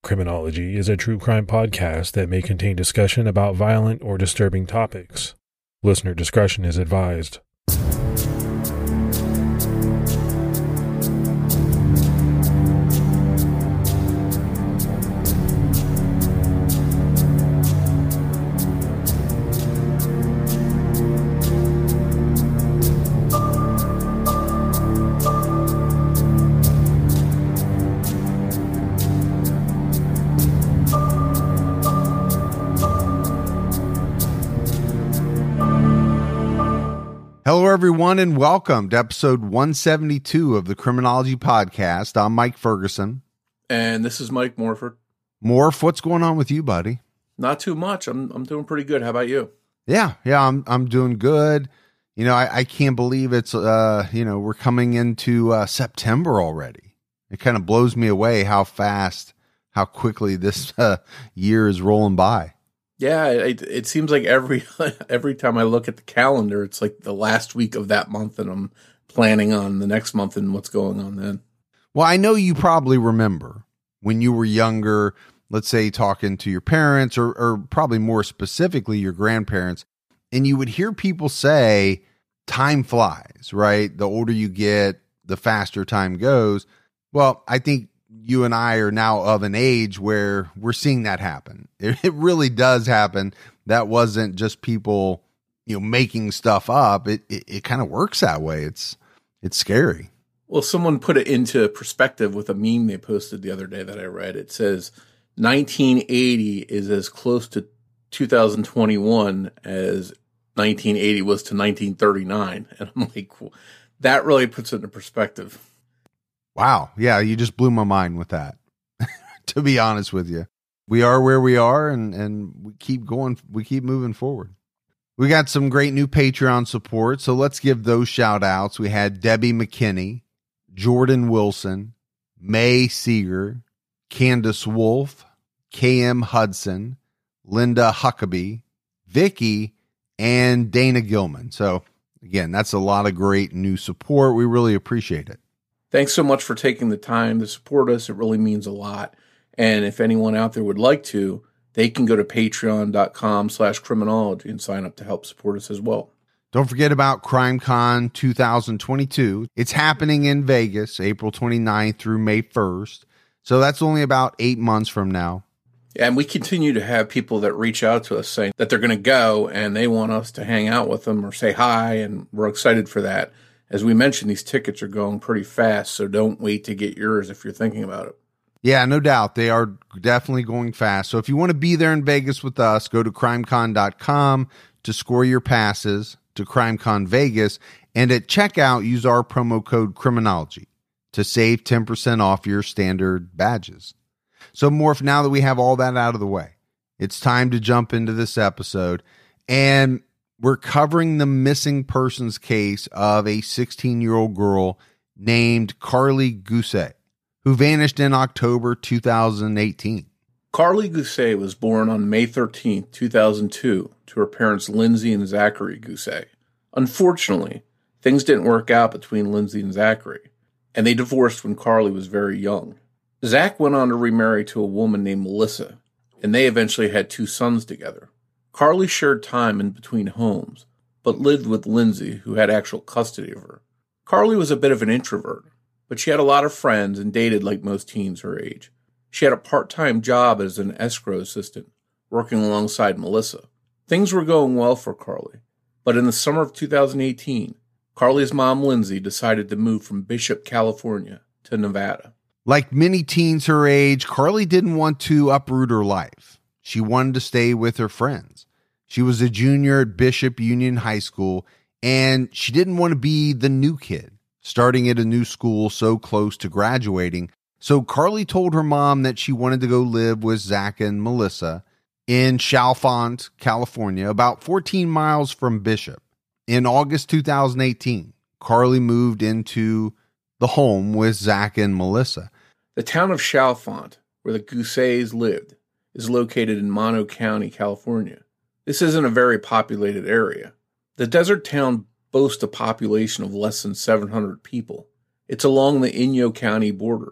Criminology is a true crime podcast that may contain discussion about violent or disturbing topics. Listener discretion is advised. Hello, everyone, and welcome to episode 172 of the Criminology Podcast. I'm Mike Ferguson. And this is Mike Morford. Morph, what's going on with you, buddy? Not too much. I'm doing pretty good. How about you? Yeah, I'm doing good. You know, I can't believe it's, we're coming into September already. It kind of blows me away how quickly this year is rolling by. Yeah, it seems like every time I look at the calendar, it's like the last week of that month, and I'm planning on the next month and what's going on then. Well, I know you probably remember when you were younger, let's say talking to your parents or probably more specifically your grandparents, and you would hear people say, time flies, right? The older you get, the faster time goes. Well, I think you and I are now of an age where we're seeing that happen. It really does happen. That wasn't just people, making stuff up. It kind of works that way. It's scary. Well, someone put it into perspective with a meme they posted the other day that I read. It says 1980 is as close to 2021 as 1980 was to 1939. And I'm like, that really puts it into perspective. Wow. Yeah, you just blew my mind with that, to be honest with you. We are where we are, and we keep going. We keep moving forward. We got some great new Patreon support, so let's give those shout outs. We had Debbie McKinney, Jordan Wilson, May Seeger, Candace Wolf, KM Hudson, Linda Huckabee, Vicky, and Dana Gilman. So again, that's a lot of great new support. We really appreciate it. Thanks so much for taking the time to support us. It really means a lot. And if anyone out there would like to, they can go to patreon.com/criminology and sign up to help support us as well. Don't forget about CrimeCon 2022. It's happening in Vegas, April 29th through May 1st. So that's only about 8 months from now. And we continue to have people that reach out to us saying that they're going to go and they want us to hang out with them or say hi. And we're excited for that. As we mentioned, these tickets are going pretty fast, so don't wait to get yours if you're thinking about it. Yeah, no doubt. They are definitely going fast. So if you want to be there in Vegas with us, go to crimecon.com to score your passes to CrimeCon Vegas. And at checkout, use our promo code Criminology to save 10% off your standard badges. So Morph, now that we have all that out of the way, it's time to jump into this episode. And we're covering the missing persons case of a 16-year-old girl named Carly Gousset, who vanished in October 2018. Carly Gousset was born on May 13, 2002, to her parents Lindsay and Zachary Gousset. Unfortunately, things didn't work out between Lindsay and Zachary, and they divorced when Carly was very young. Zach went on to remarry to a woman named Melissa, and they eventually had 2 sons together. Carly shared time in between homes, but lived with Lindsay, who had actual custody of her. Carly was a bit of an introvert, but she had a lot of friends and dated like most teens her age. She had a part-time job as an escrow assistant, working alongside Melissa. Things were going well for Carly, but in the summer of 2018, Carly's mom, Lindsay, decided to move from Bishop, California, to Nevada. Like many teens her age, Carly didn't want to uproot her life. She wanted to stay with her friends. She was a junior at Bishop Union High School, and she didn't want to be the new kid, starting at a new school so close to graduating. So Carly told her mom that she wanted to go live with Zach and Melissa in Chalfont, California, about 14 miles from Bishop. In August 2018, Carly moved into the home with Zach and Melissa. The town of Chalfont, where the Goussets lived, is located in Mono County, California. This isn't a very populated area. The desert town boasts a population of less than 700 people. It's along the Inyo County border,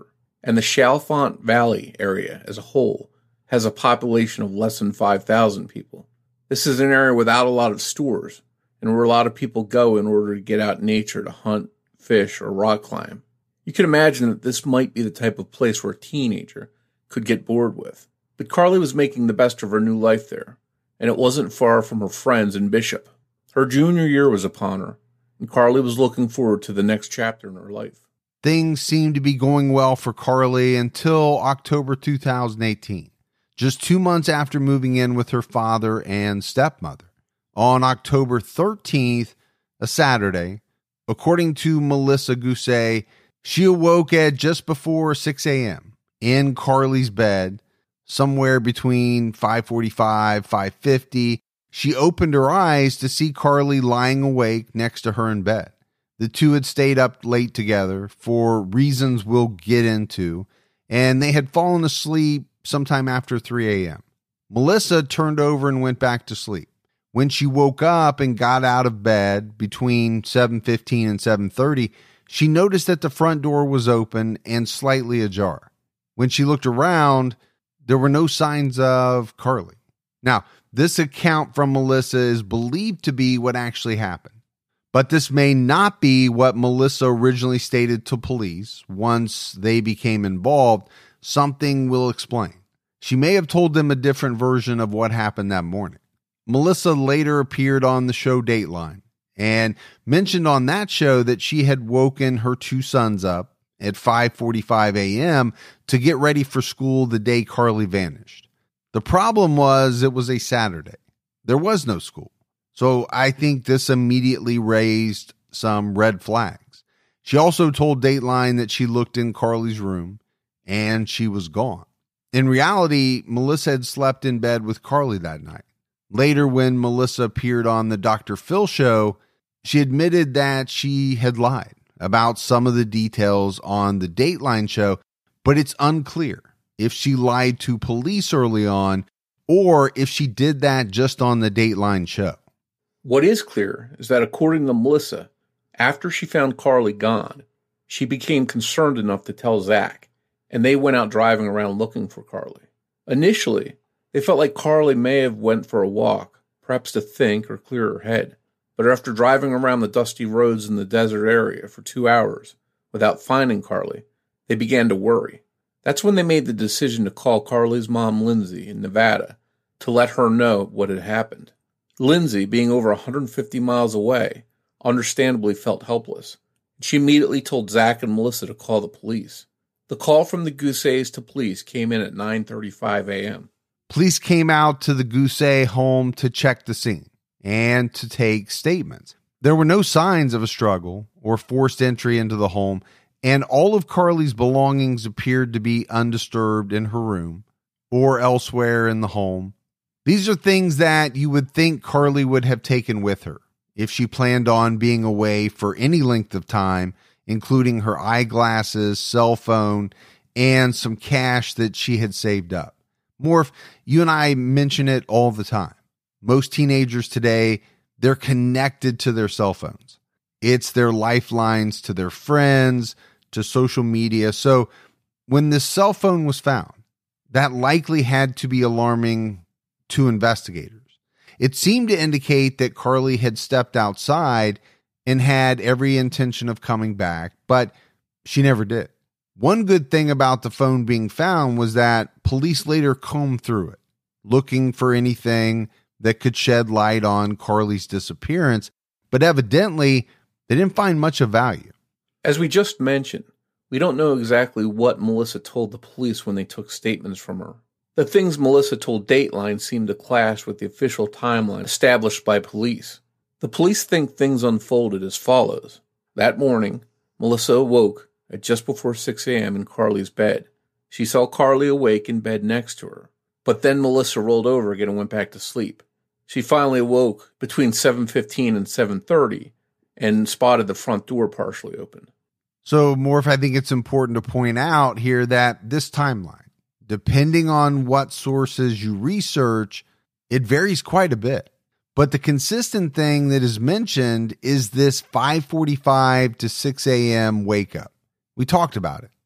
and the Chalfont Valley area as a whole has a population of less than 5,000 people. This is an area without a lot of stores, and where a lot of people go in order to get out in nature to hunt, fish, or rock climb. You can imagine that this might be the type of place where a teenager could get bored with. But Carly was making the best of her new life there, and it wasn't far from her friends in Bishop. Her junior year was upon her, and Carly was looking forward to the next chapter in her life. Things seemed to be going well for Carly until October 2018, just 2 months after moving in with her father and stepmother. On October 13th, a Saturday, according to Melissa Gousset, she awoke at just before 6 a.m. in Carly's bed, somewhere between 5:45, 5:50. She opened her eyes to see Carly lying awake next to her in bed. The two had stayed up late together for reasons we'll get into, and they had fallen asleep sometime after 3 a.m. Melissa turned over and went back to sleep. When she woke up and got out of bed between 7:15 and 7:30, she noticed that the front door was open and slightly ajar. When she looked around, there were no signs of Carly. Now, this account from Melissa is believed to be what actually happened, but this may not be what Melissa originally stated to police. Once they became involved, something will explain. She may have told them a different version of what happened that morning. Melissa later appeared on the show Dateline and mentioned on that show that she had woken her two sons up at 5:45 a.m. to get ready for school the day Carly vanished. The problem was it was a Saturday. There was no school. So I think this immediately raised some red flags. She also told Dateline that she looked in Carly's room and she was gone. In reality, Melissa had slept in bed with Carly that night. Later, when Melissa appeared on the Dr. Phil show, she admitted that she had lied about some of the details on the Dateline show, but it's unclear if she lied to police early on or if she did that just on the Dateline show. What is clear is that according to Melissa, after she found Carly gone, she became concerned enough to tell Zach, and they went out driving around looking for Carly. Initially, they felt like Carly may have went for a walk, perhaps to think or clear her head. But after driving around the dusty roads in the desert area for 2 hours without finding Carly, they began to worry. That's when they made the decision to call Carly's mom, Lindsay, in Nevada, to let her know what had happened. Lindsay, being over 150 miles away, understandably felt helpless. She immediately told Zach and Melissa to call the police. The call from the Goussets to police came in at 9:35 a.m. Police came out to the Gousset home to check the scene and to take statements. There were no signs of a struggle or forced entry into the home, and all of Carly's belongings appeared to be undisturbed in her room or elsewhere in the home. These are things that you would think Carly would have taken with her if she planned on being away for any length of time, including her eyeglasses, cell phone, and some cash that she had saved up. Morph, you and I mention it all the time. Most teenagers today, they're connected to their cell phones. It's their lifelines to their friends, to social media. So when this cell phone was found, that likely had to be alarming to investigators. It seemed to indicate that Carly had stepped outside and had every intention of coming back, but she never did. One good thing about the phone being found was that police later combed through it, looking for anything that could shed light on Carly's disappearance, but evidently they didn't find much of value. As we just mentioned, we don't know exactly what Melissa told the police when they took statements from her. The things Melissa told Dateline seemed to clash with the official timeline established by police. The police think things unfolded as follows. That morning, Melissa awoke at just before 6 a.m. in Carly's bed. She saw Carly awake in bed next to her, but then Melissa rolled over again and went back to sleep. She finally awoke between 7:15 and 7:30 and spotted the front door partially open. So, Morph, I think it's important to point out here that this timeline, depending on what sources you research, it varies quite a bit. But the consistent thing that is mentioned is this 5:45 to 6 a.m. wake up. We talked about it,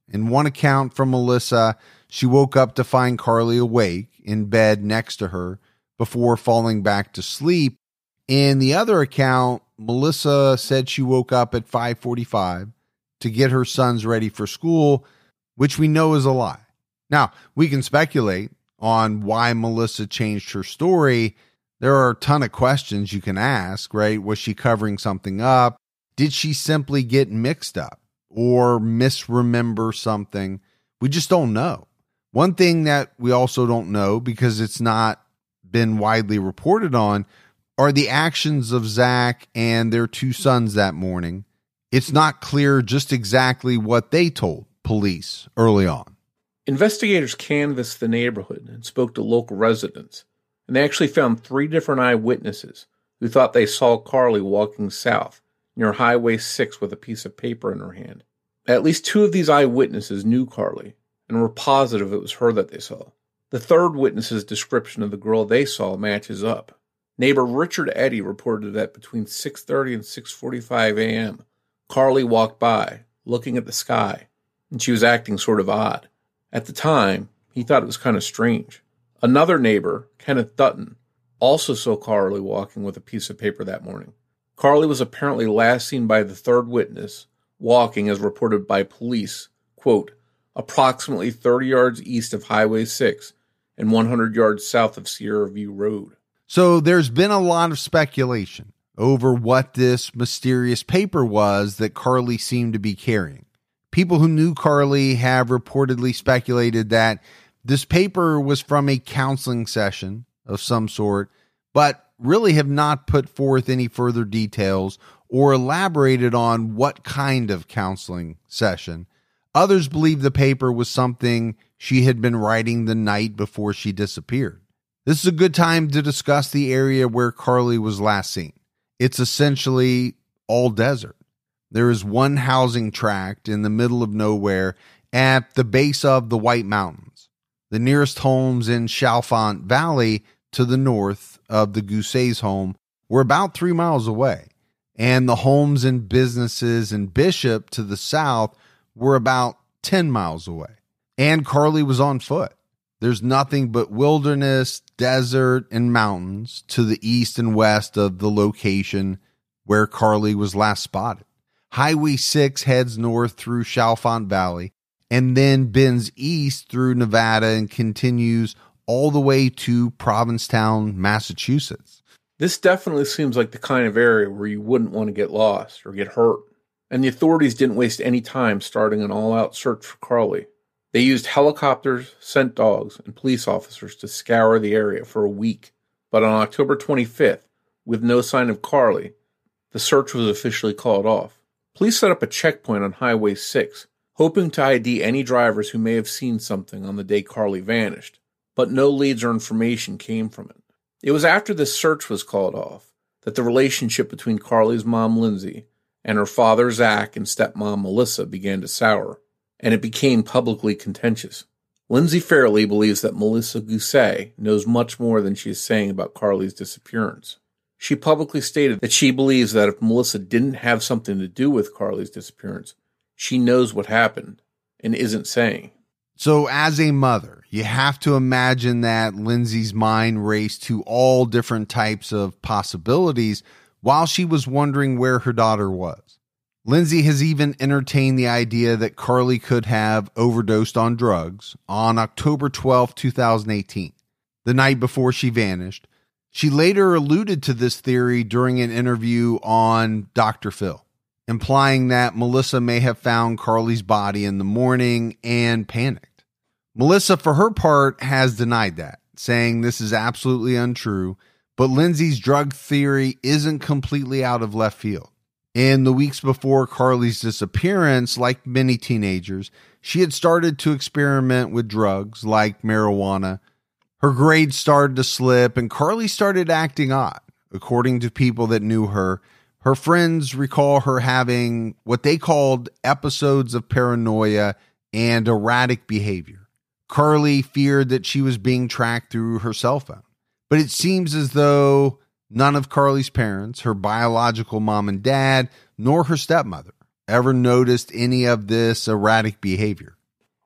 In one account from Melissa, she woke up to find Carly awake in bed next to her before falling back to sleep. In the other account, Melissa said she woke up at 5:45 to get her sons ready for school, which we know is a lie. Now, we can speculate on why Melissa changed her story. There are a ton of questions you can ask, right? Was she covering something up? Did she simply get mixed up or misremember something? We just don't know. One thing that we also don't know, because it's not been widely reported on, are the actions of Zach and their two sons that morning. It's not clear just exactly what they told police early on. Investigators canvassed the neighborhood and spoke to local residents, and they actually found 3 different eyewitnesses who thought they saw Carly walking south near Highway 6 with a piece of paper in her hand. At least 2 of these eyewitnesses knew Carly and were positive it was her that they saw. The third witness's description of the girl they saw matches up. Neighbor Richard Eddy reported that between 6:30 and 6:45 a.m., Carly walked by, looking at the sky, and she was acting sort of odd. At the time, he thought it was kind of strange. Another neighbor, Kenneth Dutton, also saw Carly walking with a piece of paper that morning. Carly was apparently last seen by the third witness, walking as reported by police, quote, approximately 30 yards east of Highway 6 and 100 yards south of Sierra View Road. So there's been a lot of speculation over what this mysterious paper was that Carly seemed to be carrying. People who knew Carly have reportedly speculated that this paper was from a counseling session of some sort, but really have not put forth any further details or elaborated on what kind of counseling session. Others believe the paper was something she had been writing the night before she disappeared. This is a good time to discuss the area where Carly was last seen. It's essentially all desert. There is one housing tract in the middle of nowhere at the base of the White Mountains. The nearest homes in Chalfont Valley to the north of the Goussa's home were about 3 miles away, and the homes and businesses in Bishop to the south were about 10 miles away. And Carly was on foot. There's nothing but wilderness, desert, and mountains to the east and west of the location where Carly was last spotted. Highway 6 heads north through Chalfont Valley and then bends east through Nevada and continues all the way to Provincetown, Massachusetts. This definitely seems like the kind of area where you wouldn't want to get lost or get hurt. And the authorities didn't waste any time starting an all-out search for Carly. They used helicopters, scent dogs, and police officers to scour the area for a week. But on October 25th, with no sign of Carly, the search was officially called off. Police set up a checkpoint on Highway 6, hoping to ID any drivers who may have seen something on the day Carly vanished, but no leads or information came from it. It was after this search was called off that the relationship between Carly's mom, Lindsay, and her father, Zach, and stepmom, Melissa, began to sour, and it became publicly contentious. Lindsay Fairley believes that Melissa Goussay knows much more than she is saying about Carly's disappearance. She publicly stated that she believes that if Melissa didn't have something to do with Carly's disappearance, she knows what happened and isn't saying. So as a mother, you have to imagine that Lindsay's mind raced to all different types of possibilities while she was wondering where her daughter was. Lindsay has even entertained the idea that Carly could have overdosed on drugs on October 12, 2018, the night before she vanished. She later alluded to this theory during an interview on Dr. Phil, implying that Melissa may have found Carly's body in the morning and panicked. Melissa, for her part, has denied that, saying this is absolutely untrue, but Lindsay's drug theory isn't completely out of left field. In the weeks before Carly's disappearance, like many teenagers, she had started to experiment with drugs like marijuana. Her grades started to slip, and Carly started acting odd. According to people that knew her, her friends recall her having what they called episodes of paranoia and erratic behavior. Carly feared that she was being tracked through her cell phone. But it seems as though none of Carly's parents, her biological mom and dad, nor her stepmother, ever noticed any of this erratic behavior.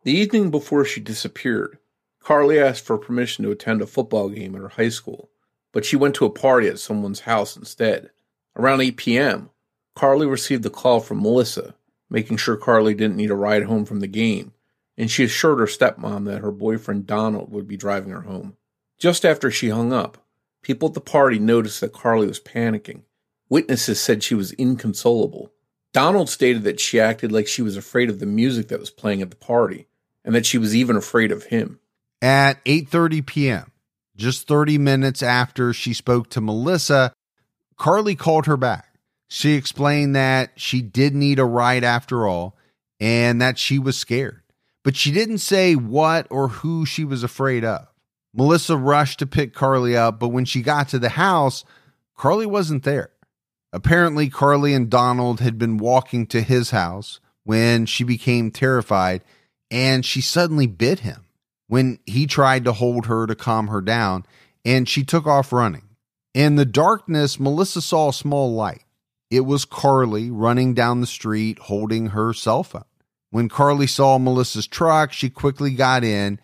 The evening before she disappeared, Carly asked for permission to attend a football game at her high school, but she went to a party at someone's house instead. Around 8 p.m., Carly received a call from Melissa, making sure Carly didn't need a ride home from the game, and she assured her stepmom that her boyfriend Donald would be driving her home. Just after she hung up, people at the party noticed that Carly was panicking. Witnesses said she was inconsolable. Donald stated that she acted like she was afraid of the music that was playing at the party, and that she was even afraid of him. At 8:30 p.m., just 30 minutes after she spoke to Melissa, Carly called her back. She explained that she did need a ride after all, and that she was scared. But she didn't say what or who she was afraid of. Melissa rushed to pick Carly up, but when she got to the house, Carly wasn't there. Apparently, Carly and Donald had been walking to his house when she became terrified, and she suddenly bit him when he tried to hold her to calm her down, and she took off running. In the darkness, Melissa saw a small light. It was Carly running down the street holding her cell phone. When Carly saw Melissa's truck, she quickly got in,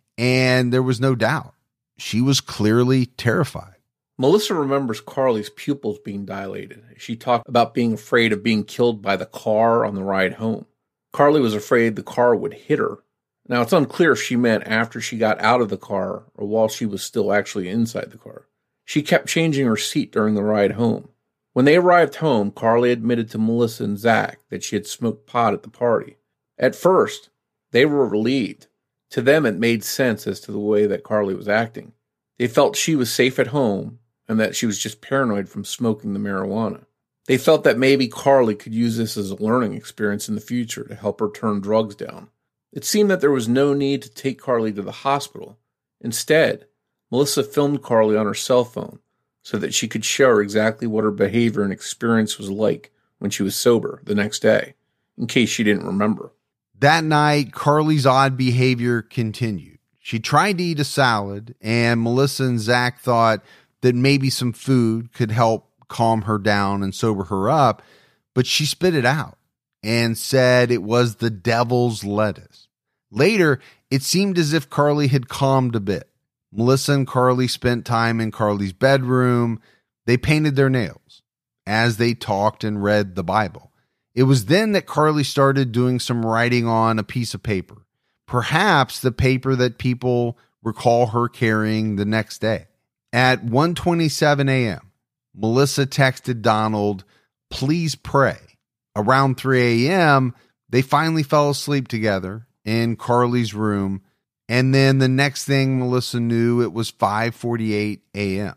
and there was no doubt. She was clearly terrified. Melissa remembers Carly's pupils being dilated. She talked about being afraid of being killed by the car on the ride home. Carly was afraid the car would hit her. Now, it's unclear if she meant after she got out of the car or while she was still actually inside the car. She kept changing her seat during the ride home. When they arrived home, Carly admitted to Melissa and Zach that she had smoked pot at the party. At first, they were relieved. To them, it made sense as to the way that Carly was acting. They felt she was safe at home and that she was just paranoid from smoking the marijuana. They felt that maybe Carly could use this as a learning experience in the future to help her turn drugs down. It seemed that there was no need to take Carly to the hospital. Instead, Melissa filmed Carly on her cell phone so that she could show her exactly what her behavior and experience was like when she was sober the next day, in case she didn't remember. That night, Carly's odd behavior continued. She tried to eat a salad, and Melissa and Zach thought that maybe some food could help calm her down and sober her up, but she spit it out and said it was the devil's lettuce. Later, it seemed as if Carly had calmed a bit. Melissa and Carly spent time in Carly's bedroom. They painted their nails as they talked and read the Bible. It was then that Carly started doing some writing on a piece of paper, perhaps the paper that people recall her carrying the next day. At 1:27 a.m., Melissa texted Donald, "Please pray." Around 3 a.m., they finally fell asleep together in Carly's room, and then the next thing Melissa knew, it was 5:48 a.m.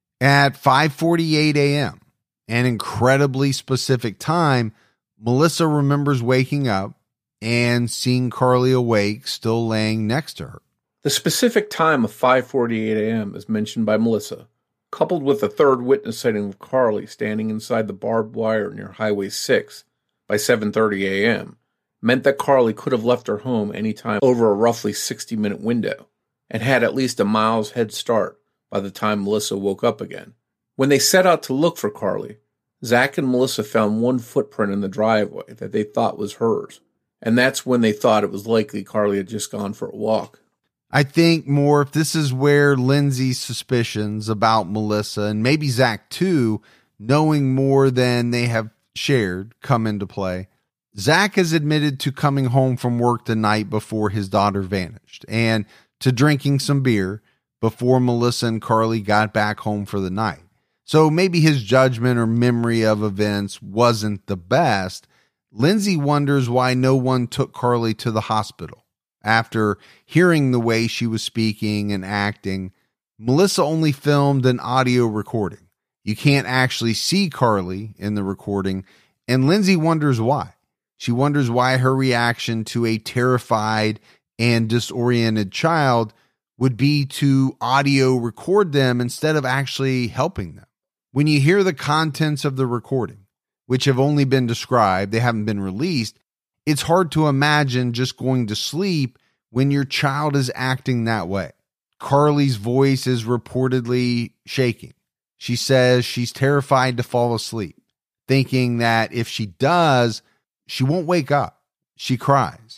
At 5:48 a.m., an incredibly specific time, Melissa remembers waking up and seeing Carly awake, still laying next to her. The specific time of 5:48 a.m. is mentioned by Melissa, coupled with a third witness sighting of Carly standing inside the barbed wire near Highway 6 by 7:30 a.m., meant that Carly could have left her home any time over a roughly 60-minute window and had at least a mile's head start by the time Melissa woke up again. When they set out to look for Carly, Zach and Melissa found one footprint in the driveway that they thought was hers, and that's when they thought it was likely Carly had just gone for a walk. I think more if this is where Lindsay's suspicions about Melissa, and maybe Zach too, knowing more than they have shared, come into play. Zach has admitted to coming home from work the night before his daughter vanished and to drinking some beer before Melissa and Carly got back home for the night. So maybe his judgment or memory of events wasn't the best. Lindsay wonders why no one took Carly to the hospital. After hearing the way she was speaking and acting, Melissa only filmed an audio recording. You can't actually see Carly in the recording, and Lindsay wonders why. She wonders why her reaction to a terrified and disoriented child would be to audio record them instead of actually helping them. When you hear the contents of the recording, which have only been described, they haven't been released, it's hard to imagine just going to sleep when your child is acting that way. Carly's voice is reportedly shaking. She says she's terrified to fall asleep, thinking that if she does, she won't wake up. She cries.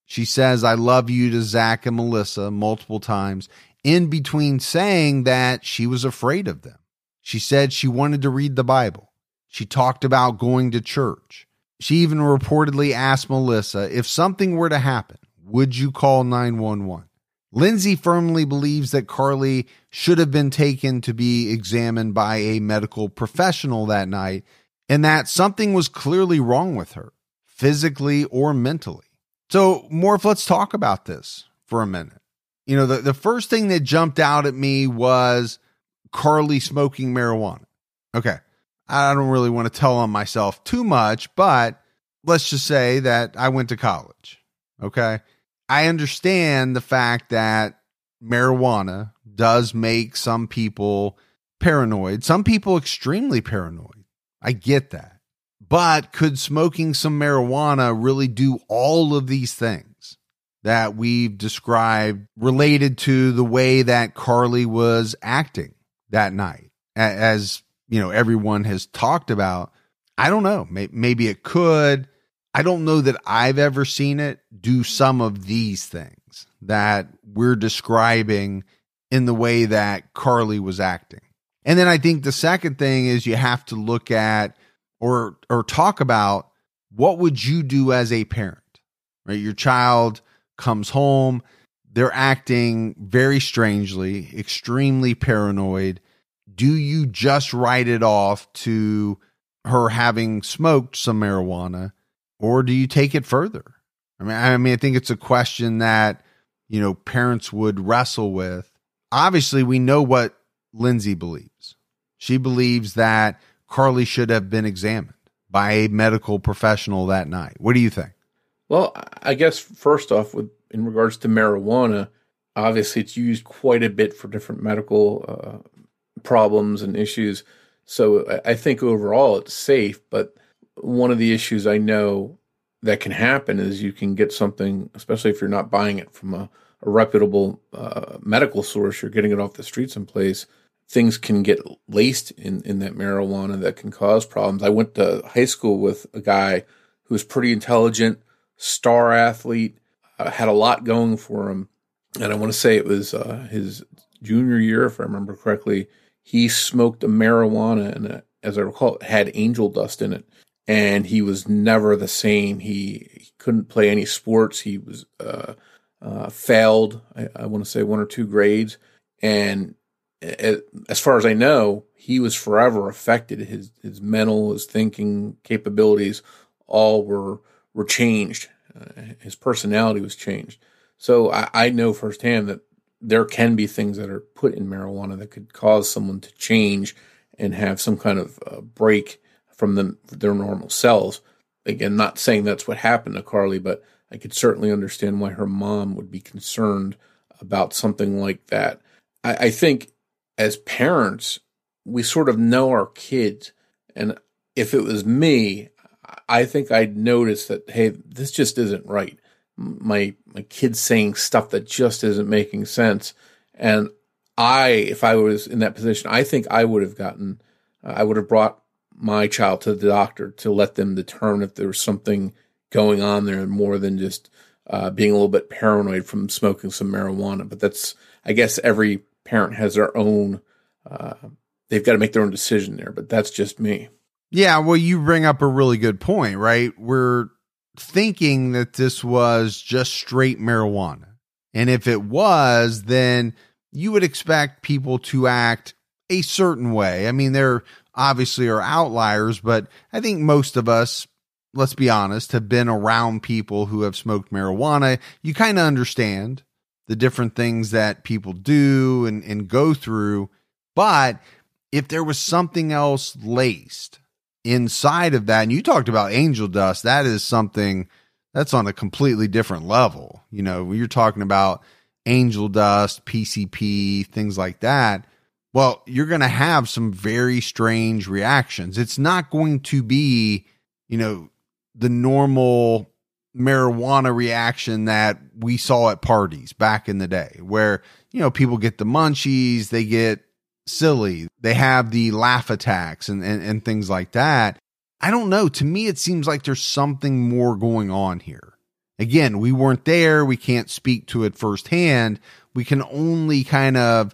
She says, "I love you" to Zach and Melissa multiple times, in between saying that she was afraid of them. She said she wanted to read the Bible. She talked about going to church. She even reportedly asked Melissa, if something were to happen, would you call 911? Lindsay firmly believes that Carly should have been taken to be examined by a medical professional that night, and that something was clearly wrong with her, physically or mentally. So, Morph, let's talk about this for a minute. You know, the first thing that jumped out at me was Carly smoking marijuana. Okay, I don't really want to tell on myself too much, but let's just say that I went to college. Okay, I understand the fact that marijuana does make some people paranoid, some people extremely paranoid. I get that. But could smoking some marijuana really do all of these things that we've described related to the way that Carly was acting that night? As you know, everyone has talked about. I don't know. Maybe it could. I don't know that I've ever seen it do some of these things that we're describing in the way that Carly was acting. And then I think the second thing is you have to look at or talk about, what would you do as a parent, right? Your child comes home, they're acting very strangely, extremely paranoid. Do you just write it off to her having smoked some marijuana, or do you take it further? I mean, I think it's a question that, you know, parents would wrestle with. Obviously, we know what Lindsay believes. She believes that Carly should have been examined by a medical professional that night. What do you think? Well, I guess first off, in regards to marijuana, obviously it's used quite a bit for different medical problems and issues. So I think overall it's safe. But one of the issues I know that can happen is you can get something, especially if you're not buying it from a reputable medical source, you're getting it off the street someplace. Things can get laced in that marijuana that can cause problems. I went to high school with a guy who was pretty intelligent, star athlete, had a lot going for him. And I want to say it was his junior year, if I remember correctly. He smoked a marijuana, and as I recall, it had angel dust in it. And he was never the same. He couldn't play any sports. He was failed, I want to say 1 or 2 grades. And as far as I know, he was forever affected. His mental, his thinking capabilities, all were changed. His personality was changed. So I know firsthand that there can be things that are put in marijuana that could cause someone to change and have some kind of break from their normal selves. Again, not saying that's what happened to Carly, but I could certainly understand why her mom would be concerned about something like that. I think as parents, we sort of know our kids. And if it was me, I think I'd notice that, hey, this just isn't right. My kid's saying stuff that just isn't making sense. And if I was in that position, I think I would have brought my child to the doctor to let them determine if there was something going on there more than just being a little bit paranoid from smoking some marijuana. But that's, I guess every parent has their own, they've got to make their own decision there, but that's just me. Yeah, well, you bring up a really good point, right? We're thinking that this was just straight marijuana. And if it was, then you would expect people to act a certain way. I mean, there obviously are outliers, but I think most of us, let's be honest, have been around people who have smoked marijuana. You kind of understand the different things that people do and go through. But if there was something else laced inside of that, and you talked about angel dust, that is something that's on a completely different level. You know, when you're talking about angel dust, PCP, things like that, well, you're going to have some very strange reactions. It's not going to be, you know, the normal marijuana reaction that we saw at parties back in the day where, you know, people get the munchies, they get silly, they have the laugh attacks and things like that. I don't know. To me, it seems like there's something more going on here. Again, we weren't there. We can't speak to it firsthand. We can only kind of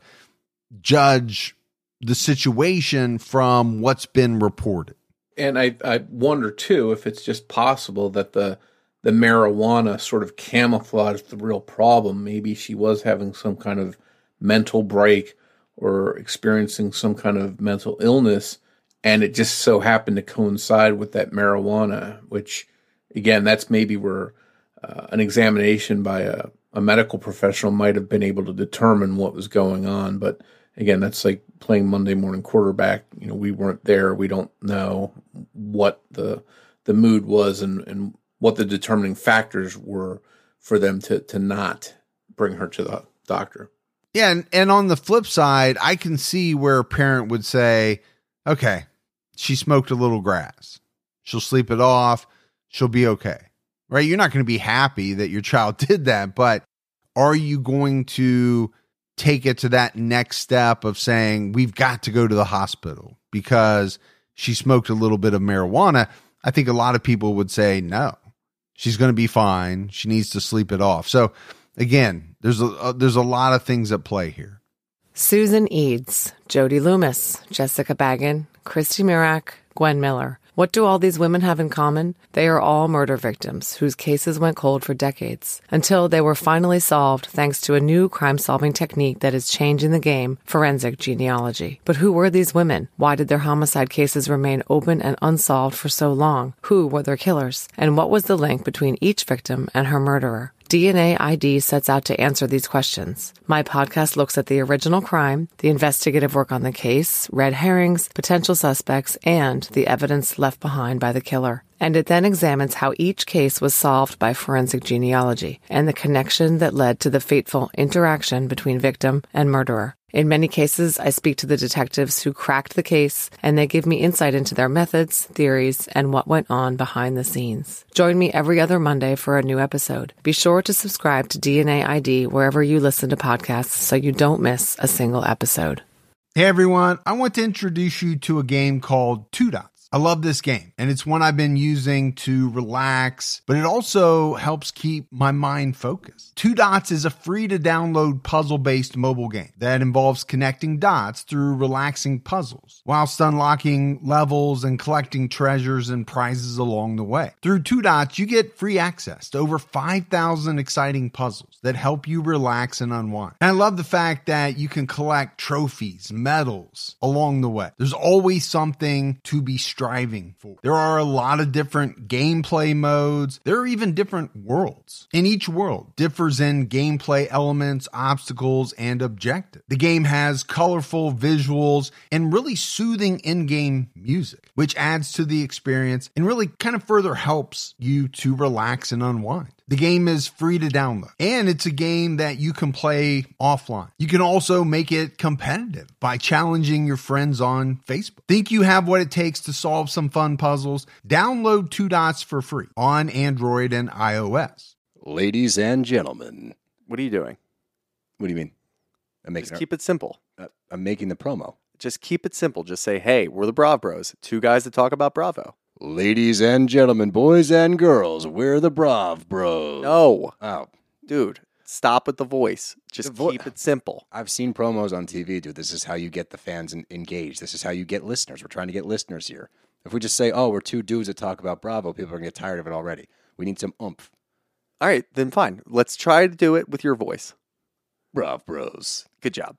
judge the situation from what's been reported. And I wonder, too, if it's just possible that the marijuana sort of camouflaged the real problem. Maybe she was having some kind of mental break or experiencing some kind of mental illness, and it just so happened to coincide with that marijuana, which, again, that's maybe where an examination by a medical professional might have been able to determine what was going on. But again, that's like playing Monday morning quarterback. We weren't there. We don't know what the mood was and what the determining factors were for them to not bring her to the doctor. Yeah. And on the flip side, I can see where a parent would say, okay, she smoked a little grass. She'll sleep it off. She'll be okay. Right? You're not going to be happy that your child did that, but are you going to take it to that next step of saying, we've got to go to the hospital because she smoked a little bit of marijuana? I think a lot of people would say, no, she's going to be fine. She needs to sleep it off. So again, there's a lot of things at play here. Susan Eads, Jody Loomis, Jessica Baggin, Christy Mirak, Gwen Miller. What do all these women have in common? They are all murder victims whose cases went cold for decades, until they were finally solved thanks to a new crime-solving technique that is changing the game, forensic genealogy. But who were these women? Why did their homicide cases remain open and unsolved for so long? Who were their killers? And what was the link between each victim and her murderer? DNA ID sets out to answer these questions. My podcast looks at the original crime, the investigative work on the case, red herrings, potential suspects, and the evidence left behind by the killer. And it then examines how each case was solved by forensic genealogy and the connection that led to the fateful interaction between victim and murderer. In many cases, I speak to the detectives who cracked the case, and they give me insight into their methods, theories, and what went on behind the scenes. Join me every other Monday for a new episode. Be sure to subscribe to DNA ID wherever you listen to podcasts so you don't miss a single episode. Hey everyone, I want to introduce you to a game called Two Dots. I love this game, and it's one I've been using to relax, but it also helps keep my mind focused. Two Dots is a free-to-download puzzle-based mobile game that involves connecting dots through relaxing puzzles, whilst unlocking levels and collecting treasures and prizes along the way. Through Two Dots, you get free access to over 5,000 exciting puzzles that help you relax and unwind. And I love the fact that you can collect trophies, medals along the way. There's always something to be striving for. There are a lot of different gameplay modes. There are even different worlds. And each world differs in gameplay elements, obstacles, and objectives. The game has colorful visuals and really soothing in-game music, which adds to the experience and really kind of further helps you to relax and unwind. The game is free to download, and it's a game that you can play offline. You can also make it competitive by challenging your friends on Facebook. Think you have what it takes to solve some fun puzzles? Download Two Dots for free on Android and iOS. Ladies and gentlemen. What are you doing? What do you mean? Just keep it simple. I'm making the promo. Just keep it simple. Just say, hey, we're the Brav Bros. Two guys that talk about Bravo. Ladies and gentlemen, boys and girls, we're the Brav Bros. No. Oh. Dude, stop with the voice. Just keep it simple. I've seen promos on TV, dude. This is how you get the fans engaged. This is how you get listeners. We're trying to get listeners here. If we just say, oh, we're two dudes that talk about Bravo, people are going to get tired of it already. We need some oomph. All right, then fine. Let's try to do it with your voice. Brav Bros. Good job.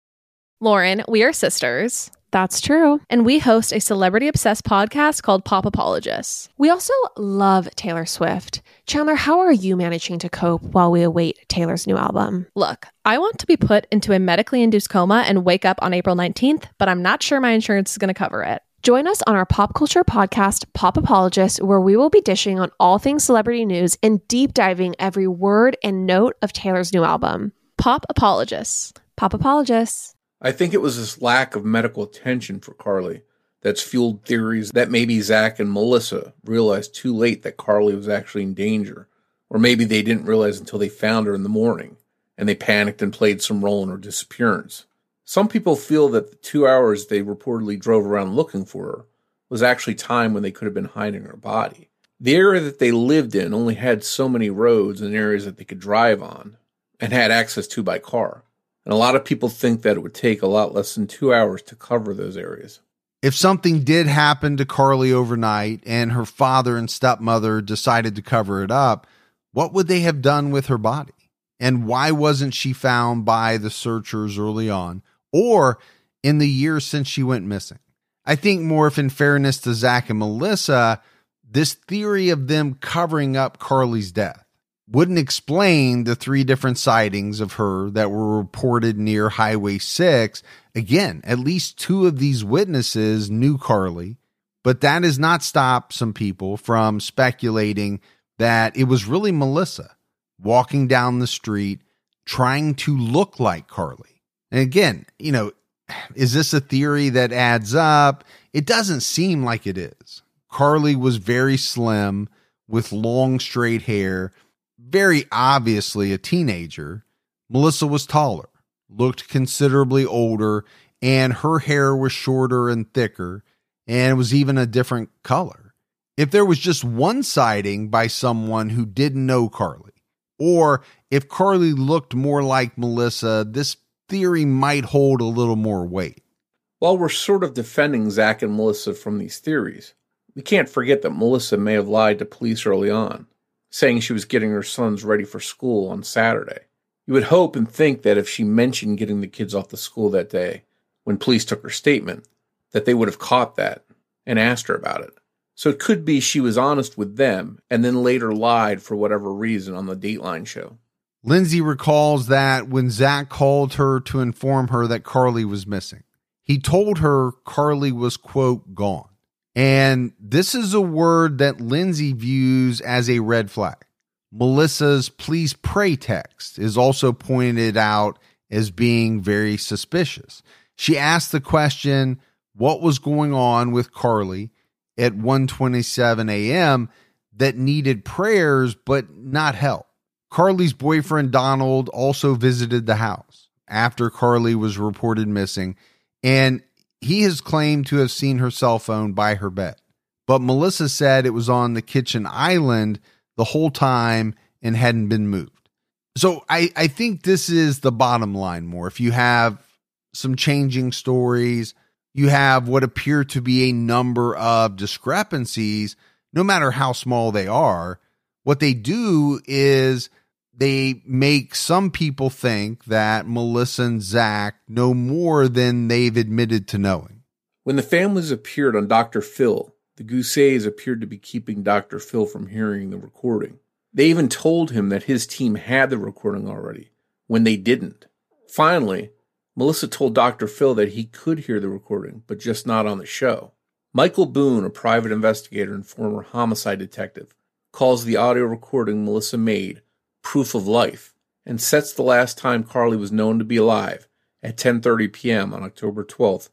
Lauren, we are sisters. That's true. And we host a celebrity-obsessed podcast called Pop Apologists. We also love Taylor Swift. Chandler, how are you managing to cope while we await Taylor's new album? Look, I want to be put into a medically induced coma and wake up on April 19th, but I'm not sure my insurance is going to cover it. Join us on our pop culture podcast, Pop Apologists, where we will be dishing on all things celebrity news and deep diving every word and note of Taylor's new album. Pop Apologists. Pop Apologists. I think it was this lack of medical attention for Carly that's fueled theories that maybe Zach and Melissa realized too late that Carly was actually in danger. Or maybe they didn't realize until they found her in the morning and they panicked and played some role in her disappearance. Some people feel that the 2 hours they reportedly drove around looking for her was actually time when they could have been hiding her body. The area that they lived in only had so many roads and areas that they could drive on and had access to by car. And a lot of people think that it would take a lot less than 2 hours to cover those areas. If something did happen to Carly overnight and her father and stepmother decided to cover it up, what would they have done with her body? And why wasn't she found by the searchers early on or in the years since she went missing? I think more if in fairness to Zach and Melissa, this theory of them covering up Carly's death wouldn't explain the 3 different sightings of her that were reported near Highway 6. Again, at least 2 of these witnesses knew Carly, but that has not stopped some people from speculating that it was really Melissa walking down the street trying to look like Carly. And again, is this a theory that adds up? It doesn't seem like it is. Carly was very slim with long straight hair, very obviously a teenager. Melissa was taller, looked considerably older, and her hair was shorter and thicker, and it was even a different color. If there was just one sighting by someone who didn't know Carly, or if Carly looked more like Melissa, this theory might hold a little more weight. While we're sort of defending Zach and Melissa from these theories, we can't forget that Melissa may have lied to police early on, saying she was getting her sons ready for school on Saturday. You would hope and think that if she mentioned getting the kids off to school that day, when police took her statement, that they would have caught that and asked her about it. So it could be she was honest with them and then later lied for whatever reason on the Dateline show. Lindsay recalls that when Zach called her to inform her that Carly was missing, he told her Carly was, quote, gone. And this is a word that Lindsay views as a red flag. Melissa's please pray text is also pointed out as being very suspicious. She asked the question, what was going on with Carly at 1:27 a.m. that needed prayers but not help? Carly's boyfriend Donald also visited the house after Carly was reported missing, and he has claimed to have seen her cell phone by her bed. But Melissa said it was on the kitchen island the whole time and hadn't been moved. So I think this is the bottom line more. If you have some changing stories, you have what appear to be a number of discrepancies, no matter how small they are. What they do is they make some people think that Melissa and Zach know more than they've admitted to knowing. When the families appeared on Dr. Phil, the Goussets appeared to be keeping Dr. Phil from hearing the recording. They even told him that his team had the recording already, when they didn't. Finally, Melissa told Dr. Phil that he could hear the recording, but just not on the show. Michael Boone, a private investigator and former homicide detective, calls the audio recording Melissa made proof of life and sets the last time Carly was known to be alive at 10:30 p.m. on October 12th,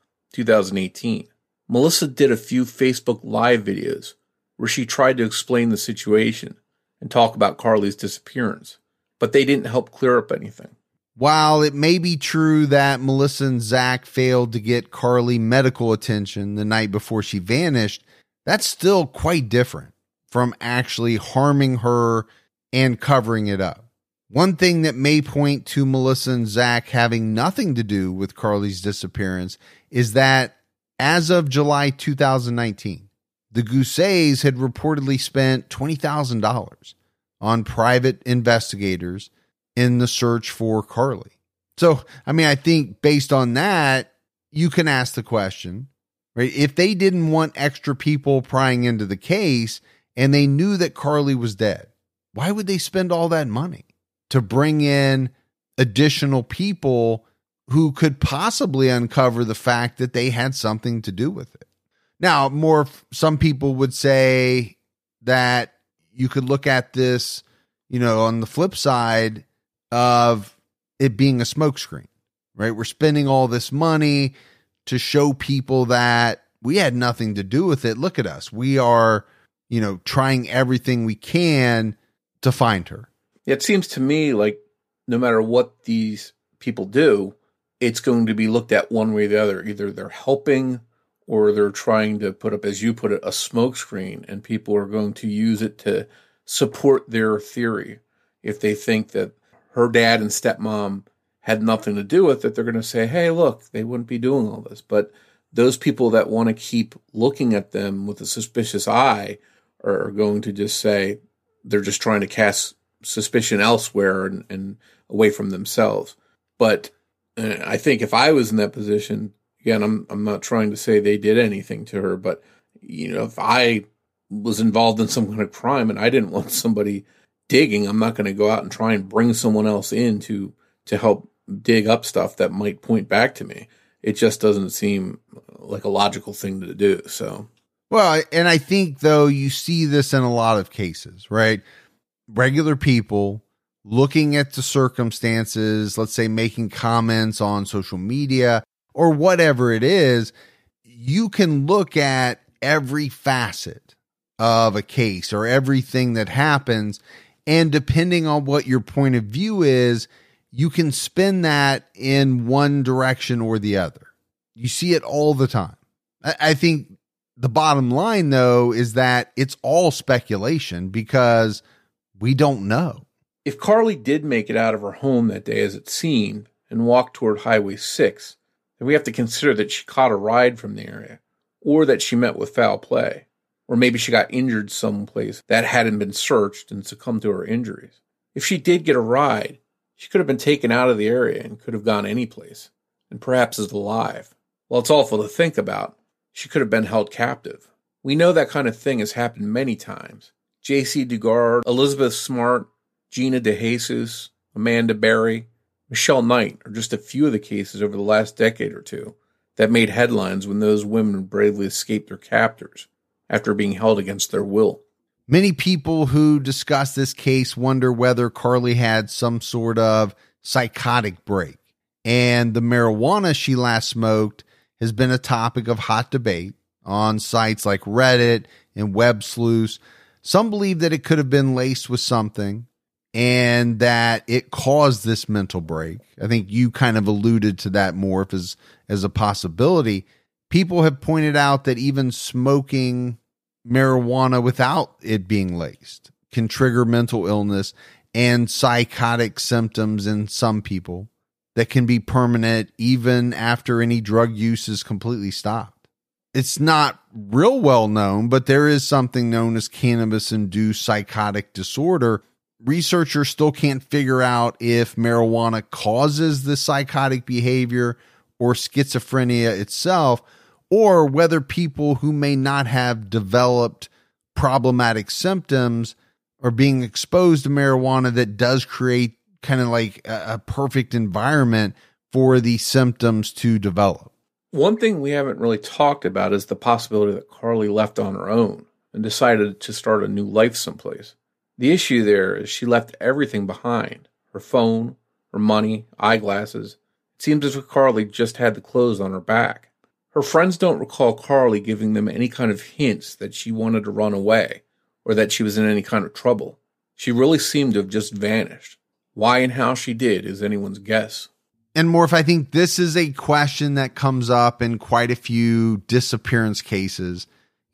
2018. Melissa did a few Facebook Live videos where she tried to explain the situation and talk about Carly's disappearance, but they didn't help clear up anything. While it may be true that Melissa and Zach failed to get Carly medical attention the night before she vanished, that's still quite different from actually harming her and covering it up. One thing that may point to Melissa and Zach having nothing to do with Carly's disappearance is that as of July 2019, the Goussets had reportedly spent $20,000 on private investigators in the search for Carly. So, I think based on that, you can ask the question, right? If they didn't want extra people prying into the case and they knew that Carly was dead, why would they spend all that money to bring in additional people who could possibly uncover the fact that they had something to do with it? Now, some people would say that you could look at this, on the flip side of it being a smokescreen, right? We're spending all this money to show people that we had nothing to do with it. Look at us. We are, trying everything we can to find her. It seems to me like no matter what these people do, it's going to be looked at one way or the other. Either they're helping or they're trying to put up, as you put it, a smokescreen, and people are going to use it to support their theory. If they think that her dad and stepmom had nothing to do with it, they're going to say, hey, look, they wouldn't be doing all this. But those people that want to keep looking at them with a suspicious eye are going to just say they're just trying to cast suspicion elsewhere and away from themselves. But I think if I was in that position, again, I'm not trying to say they did anything to her, but if I was involved in some kind of crime and I didn't want somebody digging, I'm not going to go out and try and bring someone else in to help dig up stuff that might point back to me. It just doesn't seem like a logical thing to do. So, well, and I think though you see this in a lot of cases, right? Regular people looking at the circumstances, let's say making comments on social media or whatever it is, you can look at every facet of a case or everything that happens. And depending on what your point of view is, you can spin that in one direction or the other. You see it all the time. I think the bottom line, though, is that it's all speculation because we don't know. If Carly did make it out of her home that day as it seemed and walked toward Highway 6, then we have to consider that she caught a ride from the area, or that she met with foul play, or maybe she got injured someplace that hadn't been searched and succumbed to her injuries. If she did get a ride, she could have been taken out of the area and could have gone anyplace, and perhaps is alive. While it's awful to think about, she could have been held captive. We know that kind of thing has happened many times. J.C. Dugard, Elizabeth Smart, Gina DeJesus, Amanda Berry, Michelle Knight are just a few of the cases over the last decade or two that made headlines when those women bravely escaped their captors after being held against their will. Many people who discuss this case wonder whether Carly had some sort of psychotic break, and the marijuana she last smoked has been a topic of hot debate on sites like Reddit and Web Sleuths. Some believe that it could have been laced with something and that it caused this mental break. I think you kind of alluded to that more as a possibility. People have pointed out that even smoking marijuana without it being laced can trigger mental illness and psychotic symptoms in some people that can be permanent even after any drug use is completely stopped. It's not real well known, but there is something known as cannabis-induced psychotic disorder. Researchers still can't figure out if marijuana causes the psychotic behavior or schizophrenia itself, or whether people who may not have developed problematic symptoms are being exposed to marijuana that does create kind of like a perfect environment for these symptoms to develop. One thing we haven't really talked about is the possibility that Carly left on her own and decided to start a new life someplace. The issue there is she left everything behind: her phone, her money, eyeglasses. It seems as if Carly just had the clothes on her back. Her friends don't recall Carly giving them any kind of hints that she wanted to run away or that she was in any kind of trouble. She really seemed to have just vanished. Why and how she did is anyone's guess. And Morph, I think this is a question that comes up in quite a few disappearance cases.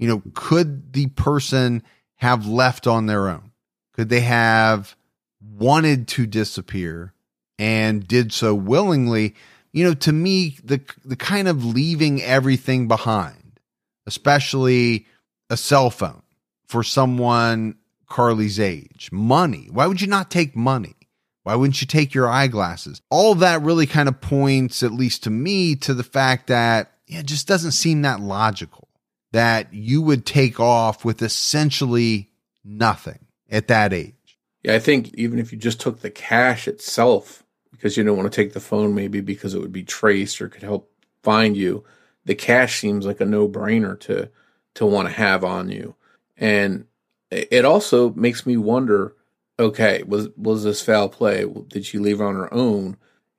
Could the person have left on their own? Could they have wanted to disappear and did so willingly? To me, the kind of leaving everything behind, especially a cell phone for someone Carly's age, money. Why would you not take money? Why wouldn't you take your eyeglasses? All of that really kind of points, at least to me, to the fact that it just doesn't seem that logical that you would take off with essentially nothing at that age. Yeah, I think even if you just took the cash itself, because you don't want to take the phone maybe because it would be traced or could help find you, the cash seems like a no-brainer to want to have on you. And it also makes me wonder, okay, was this foul play? Did she leave on her own?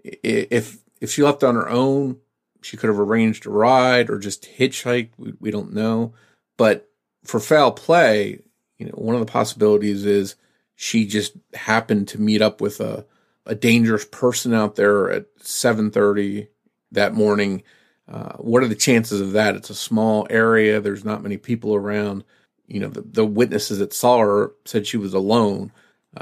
If she left on her own, she could have arranged a ride or just hitchhiked. We don't know. But for foul play, one of the possibilities is she just happened to meet up with a dangerous person out there at 7:30 that morning, What are the chances of that? It's a small area. There's not many people around. The witnesses that saw her said she was alone.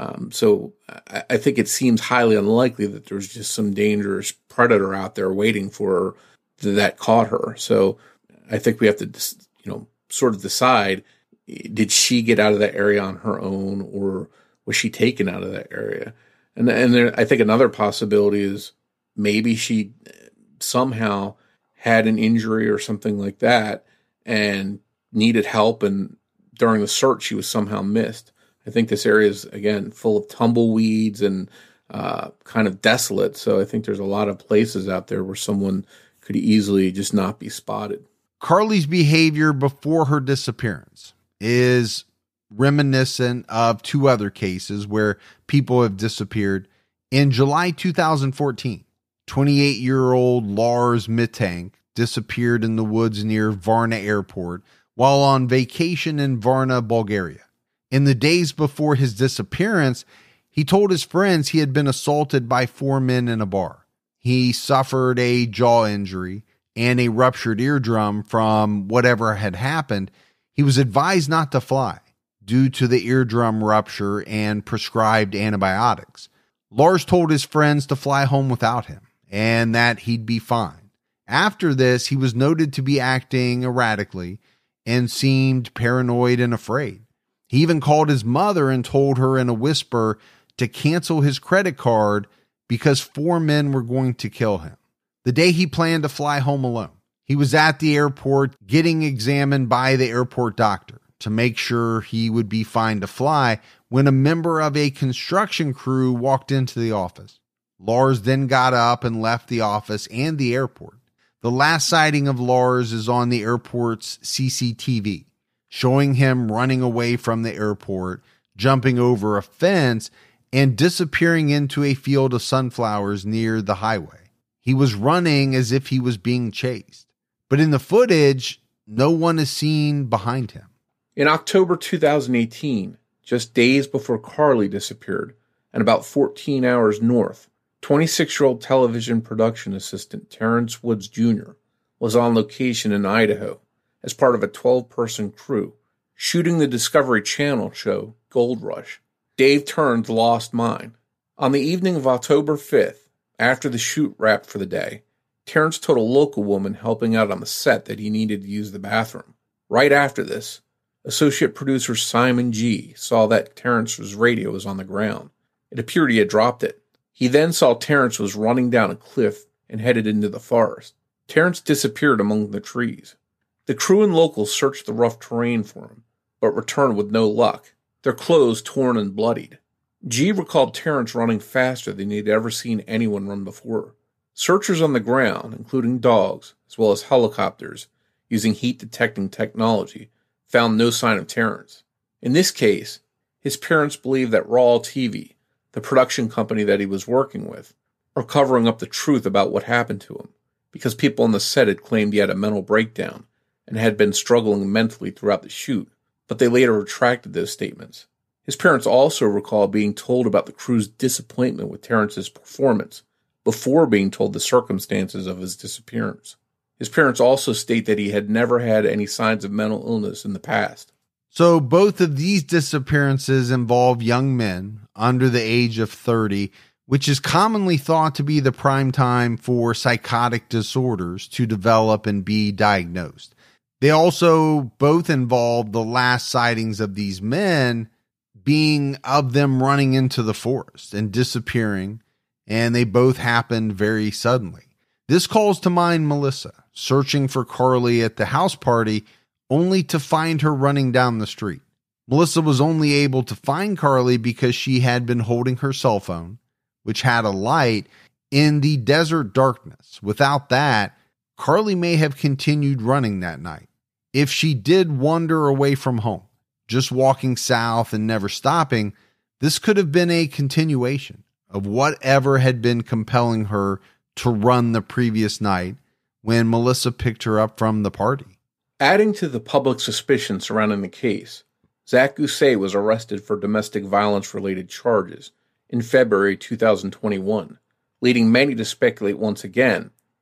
So I think it seems highly unlikely that there's just some dangerous predator out there waiting for her that caught her. So I think we have to, sort of decide, did she get out of that area on her own, or was she taken out of that area? And there, I think another possibility is maybe she somehow had an injury or something like that and needed help, and during the search she was somehow missed. I think this area is, again, full of tumbleweeds and kind of desolate. So I think there's a lot of places out there where someone could easily just not be spotted. Carly's behavior before her disappearance is reminiscent of two other cases where people have disappeared. In July 2014, 28-year-old Lars Mittank disappeared in the woods near Varna Airport while on vacation in Varna, Bulgaria. In the days before his disappearance, he told his friends he had been assaulted by 4 men in a bar. He suffered a jaw injury and a ruptured eardrum from whatever had happened. He was advised not to fly due to the eardrum rupture and prescribed antibiotics. Lars told his friends to fly home without him and that he'd be fine. After this, he was noted to be acting erratically and seemed paranoid and afraid. He even called his mother and told her in a whisper to cancel his credit card because 4 men were going to kill him. The day he planned to fly home alone, he was at the airport getting examined by the airport doctor to make sure he would be fine to fly when a member of a construction crew walked into the office. Lars then got up and left the office and the airport. The last sighting of Lars is on the airport's CCTV, showing him running away from the airport, jumping over a fence, and disappearing into a field of sunflowers near the highway. He was running as if he was being chased. But in the footage, no one is seen behind him. In October 2018, just days before Carly disappeared, and about 14 hours north, 26-year-old television production assistant Terrence Woods Jr. was on location in Idaho as part of a 12-person crew, shooting the Discovery Channel show Gold Rush. Dave Turn's Lost Mine. On the evening of October 5th, after the shoot wrapped for the day, Terrence told a local woman helping out on the set that he needed to use the bathroom. Right after this, associate producer Simon G. saw that Terrence's radio was on the ground. It appeared he had dropped it. He then saw Terrence was running down a cliff and headed into the forest. Terrence disappeared among the trees. The crew and locals searched the rough terrain for him, but returned with no luck, their clothes torn and bloodied. G recalled Terrence running faster than he'd ever seen anyone run before. Searchers on the ground, including dogs, as well as helicopters, using heat-detecting technology, found no sign of Terrence. In this case, his parents believe that Raw TV, the production company that he was working with, are covering up the truth about what happened to him, because people on the set had claimed he had a mental breakdown and had been struggling mentally throughout the shoot, but they later retracted those statements. His parents also recall being told about the crew's disappointment with Terrence's performance before being told the circumstances of his disappearance. His parents also state that he had never had any signs of mental illness in the past. So both of these disappearances involve young men under the age of 30, which is commonly thought to be the prime time for psychotic disorders to develop and be diagnosed. They also both involve the last sightings of these men being of them running into the forest and disappearing, and they both happened very suddenly. This calls to mind Melissa searching for Carly at the house party, only to find her running down the street. Melissa was only able to find Carly because she had been holding her cell phone, which had a light, in the desert darkness. Without that, Carly may have continued running that night. If she did wander away from home, just walking south and never stopping, this could have been a continuation of whatever had been compelling her to run the previous night when Melissa picked her up from the party. Adding to the public suspicion surrounding the case, Zach Gousset was arrested for domestic violence-related charges in February 2021, leading many to speculate once again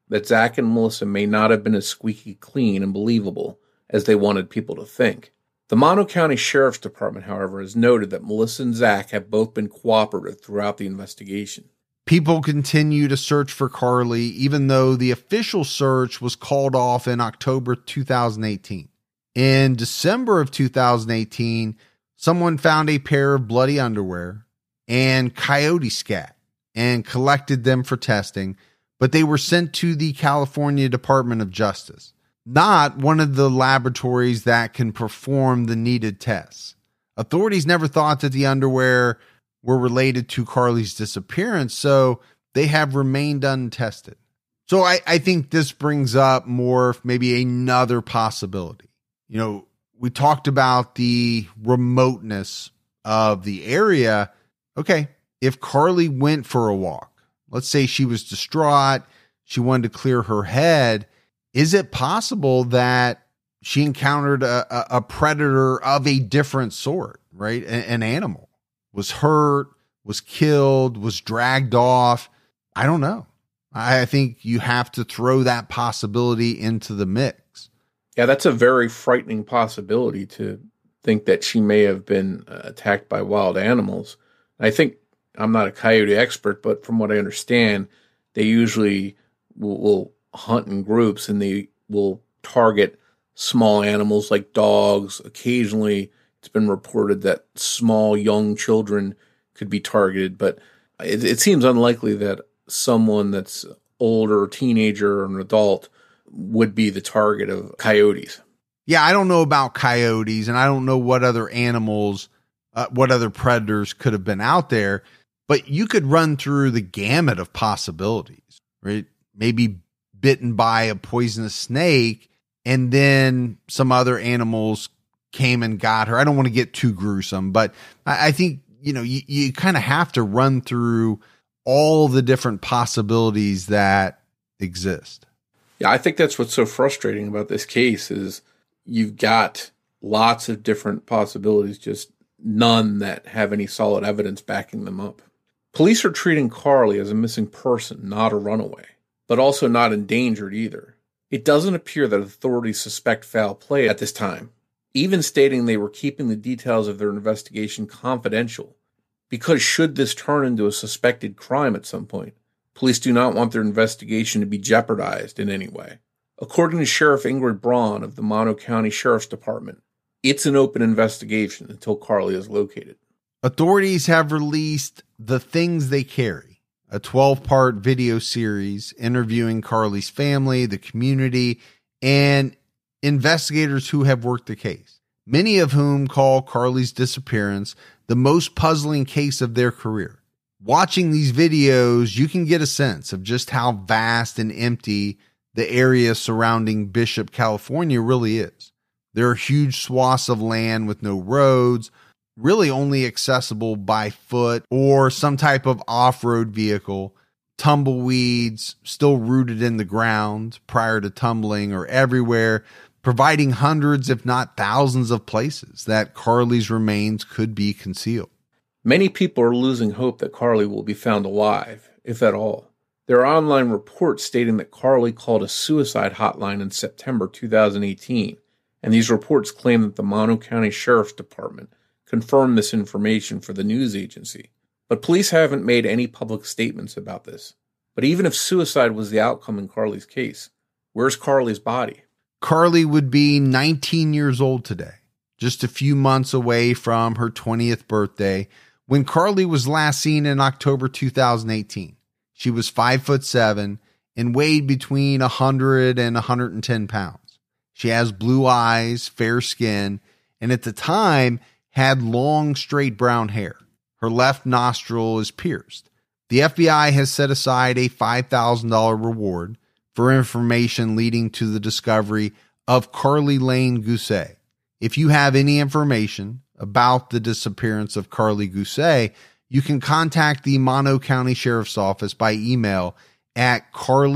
that Zach and Melissa may not have been as squeaky clean and believable as they wanted people to think. The Mono County Sheriff's Department, however, has noted that Melissa and Zach have both been cooperative throughout the investigation. People continue to search for Carly, even though the official search was called off in October 2018. In December of 2018, someone found a pair of bloody underwear and coyote scat and collected them for testing, but they were sent to the California Department of Justice, not one of the laboratories that can perform the needed tests. Authorities never thought that the underwear were related to Carly's disappearance, so they have remained untested. So I think this brings up more, maybe another possibility. You know, we talked about the remoteness of the area. Okay, if Carly went for a walk, let's say she was distraught, she wanted to clear her head, is it possible that she encountered a predator of a different sort, right? An animal was hurt, was killed, was dragged off. I don't know. I think you have to throw that possibility into the mix. Yeah, that's a very frightening possibility, to think that she may have been attacked by wild animals. I think, I'm not a coyote expert, but from what I understand, they usually will hunt in groups, and they will target small animals like dogs. Occasionally, it's been reported that small young children could be targeted, but it seems unlikely that someone that's older, a teenager or an adult, would be the target of coyotes. Yeah, I don't know about coyotes, and I don't know what other animals, what other predators could have been out there, but you could run through the gamut of possibilities, right? Maybe bitten by a poisonous snake, and then some other animals came and got her. I don't want to get too gruesome, but I think, you know, you kind of have to run through all the different possibilities that exist. Yeah, I think that's what's so frustrating about this case is you've got lots of different possibilities, just none that have any solid evidence backing them up. Police are treating Carly as a missing person, not a runaway, but also not endangered either. It doesn't appear that authorities suspect foul play at this time, even stating they were keeping the details of their investigation confidential, because should this turn into a suspected crime at some point, police do not want their investigation to be jeopardized in any way. According to Sheriff Ingrid Braun of the Mono County Sheriff's Department, it's an open investigation until Carly is located. Authorities have released The Things They Carry, a 12-part video series interviewing Carly's family, the community, and investigators who have worked the case, many of whom call Carly's disappearance the most puzzling case of their career. Watching these videos, you can get a sense of just how vast and empty the area surrounding Bishop, California really is. There are huge swaths of land with no roads, really only accessible by foot or some type of off-road vehicle. Tumbleweeds still rooted in the ground prior to tumbling are everywhere, providing hundreds, if not thousands, of places that Carly's remains could be concealed. Many people are losing hope that Carly will be found alive, if at all. There are online reports stating that Carly called a suicide hotline in September 2018, and these reports claim that the Mono County Sheriff's Department confirmed this information for the news agency. But police haven't made any public statements about this. But even if suicide was the outcome in Carly's case, where's Carly's body? Carly would be 19 years old today, just a few months away from her 20th birthday, when Carly was last seen in October 2018. She was 5'7" and weighed between 100 and 110 pounds. She has blue eyes, fair skin, and at the time had long, straight brown hair. Her left nostril is pierced. The FBI has set aside a $5,000 reward for information leading to the discovery of Carly Lane Gousset. If you have any information about the disappearance of Carly Gousset, you can contact the Mono County Sheriff's Office by email at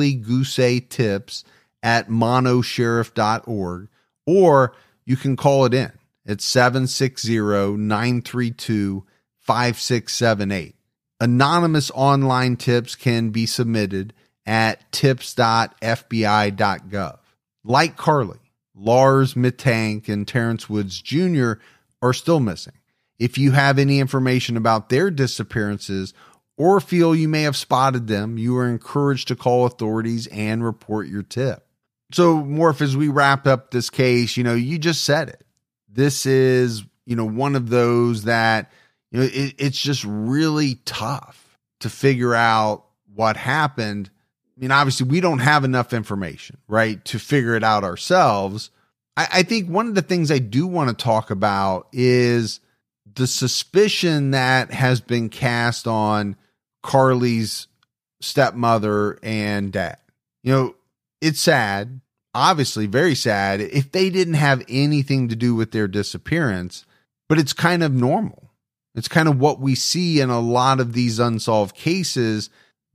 carlygoussettips@monosheriff.org, or you can call it in at 760-932-5678. Anonymous online tips can be submitted at tips.fbi.gov. Like Carly, Lars Mittank and Terrence Woods Jr. are still missing. If you have any information about their disappearances or feel you may have spotted them, you are encouraged to call authorities and report your tip. So, Morph, as we wrap up this case, you just said it. This is, one of those that, it's just really tough to figure out what happened. I mean, obviously, we don't have enough information, right, to figure it out ourselves. I think one of the things I do want to talk about is the suspicion that has been cast on Carly's stepmother and dad. It's sad, obviously very sad, if they didn't have anything to do with their disappearance, but it's kind of normal. It's kind of what we see in a lot of these unsolved cases.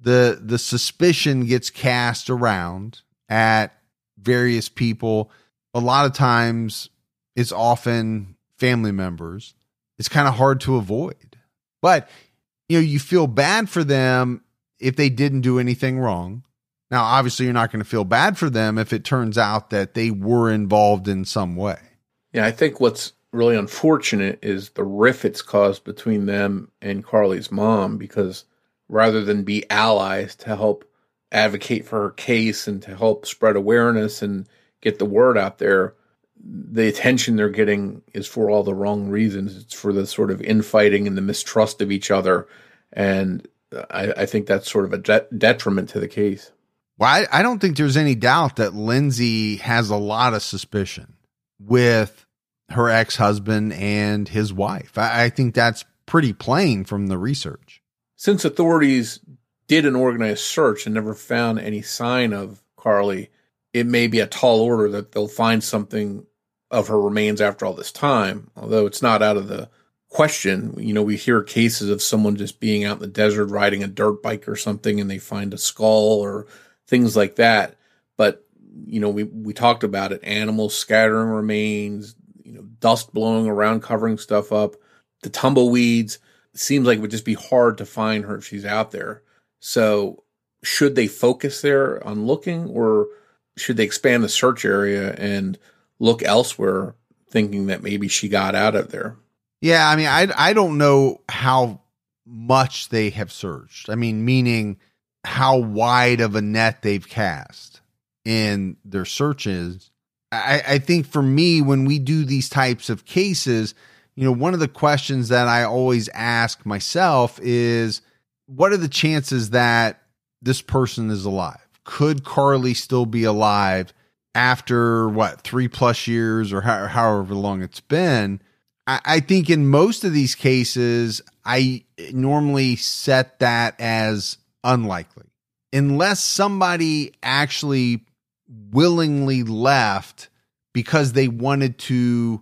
The suspicion gets cast around at various people. A lot of times it's often family members. It's kind of hard to avoid, but you feel bad for them if they didn't do anything wrong. Now, obviously you're not going to feel bad for them if it turns out that they were involved in some way. Yeah, I think what's really unfortunate is the rift it's caused between them and Carly's mom, because rather than be allies to help advocate for her case and to help spread awareness and get the word out there, the attention they're getting is for all the wrong reasons. It's for the sort of infighting and the mistrust of each other. And I think that's sort of a detriment to the case. Well, I don't think there's any doubt that Lindsay has a lot of suspicion with her ex-husband and his wife. I think that's pretty plain from the research. Since authorities did an organized search and never found any sign of Carly, it may be a tall order that they'll find something of her remains after all this time, although it's not out of the question. We hear cases of someone just being out in the desert riding a dirt bike or something and they find a skull or things like that. But, we talked about it, animals scattering remains, dust blowing around, covering stuff up, the tumbleweeds. It seems like it would just be hard to find her if she's out there. So should they focus there on looking, or should they expand the search area and look elsewhere, thinking that maybe she got out of there? Yeah, I mean, I don't know how much they have searched. I mean, meaning how wide of a net they've cast in their searches. I think for me, when we do these types of cases, one of the questions that I always ask myself is, what are the chances that this person is alive? Could Carly still be alive after 3+ years or however long it's been? I think in most of these cases, I normally set that as unlikely, unless somebody actually willingly left because they wanted to,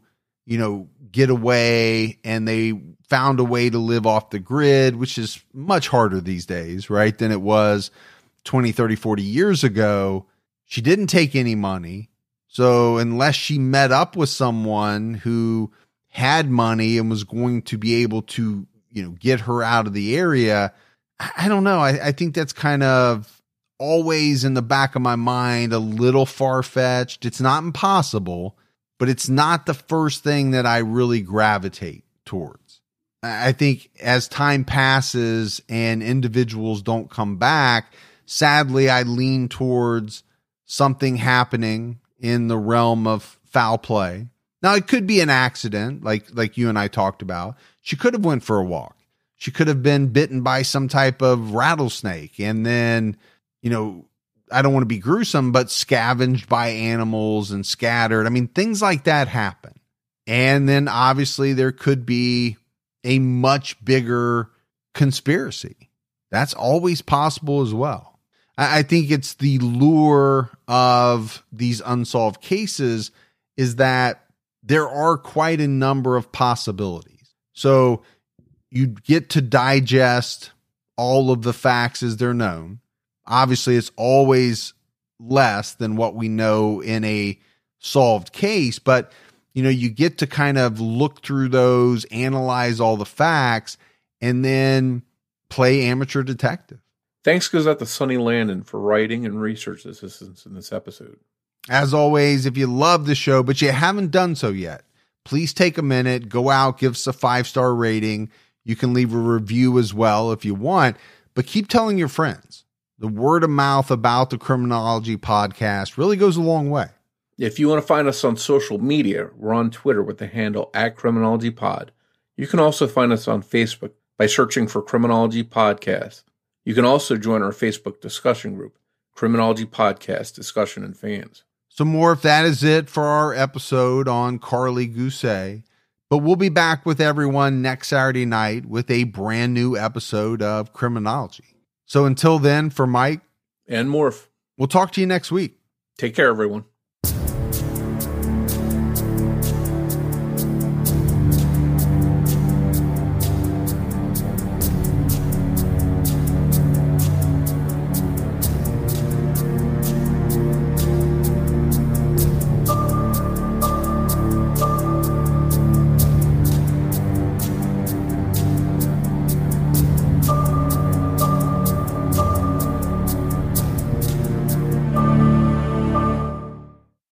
get away and they found a way to live off the grid, which is much harder these days, right, than it was 20, 30, 40 years ago. She didn't take any money. So unless she met up with someone who had money and was going to be able to, get her out of the area, I don't know. I think that's kind of always in the back of my mind a little far-fetched. It's not impossible, but it's not the first thing that I really gravitate towards. I think as time passes and individuals don't come back, sadly, I lean towards something happening in the realm of foul play. Now, it could be an accident, like you and I talked about. She could have went for a walk. She could have been bitten by some type of rattlesnake and then, I don't want to be gruesome, but scavenged by animals and scattered. I mean, things like that happen. And then obviously there could be a much bigger conspiracy. That's always possible as well. I think it's the lure of these unsolved cases is that there are quite a number of possibilities. So you get to digest all of the facts as they're known. Obviously, it's always less than what we know in a solved case, but you get to kind of look through those, analyze all the facts, and then play amateur detective. Thanks goes out to Sonny Landon for writing and research assistance in this episode. As always, if you love the show, but you haven't done so yet, please take a minute, go out, give us a 5-star rating. You can leave a review as well if you want, but keep telling your friends. The word of mouth about the Criminology Podcast really goes a long way. If you want to find us on social media, we're on Twitter with the handle @CriminologyPod. You can also find us on Facebook by searching for Criminology Podcast. You can also join our Facebook discussion group, Criminology Podcast Discussion and Fans. So more if that is it for our episode on Carly Gousset. But we'll be back with everyone next Saturday night with a brand new episode of Criminology. So until then, for Mike and Morph, we'll talk to you next week. Take care, everyone.